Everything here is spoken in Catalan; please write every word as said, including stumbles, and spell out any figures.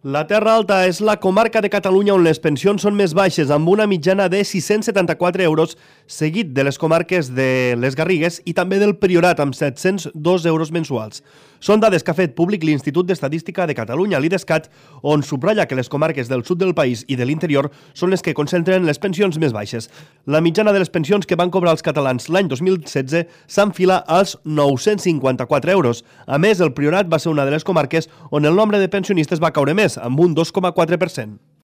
La Terra Alta és la comarca de Catalunya on les pensions són més baixes, amb una mitjana de sis-cents setanta-quatre euros, seguit de les comarques de les Garrigues i també del Priorat, amb set-cents dos euros mensuals. Són dades que ha fet públic l'Institut d'Estadística de Catalunya, l'IDESCAT, on subratlla que les comarques del sud del país i de l'interior són les que concentren les pensions més baixes. La mitjana de les pensions que van cobrar els catalans l'any dos mil setze s'enfila als nou-cents cinquanta-quatre euros. A més, el Priorat va ser una de les comarques on el nombre de pensionistes va caure més, amb un dos coma quatre per cent.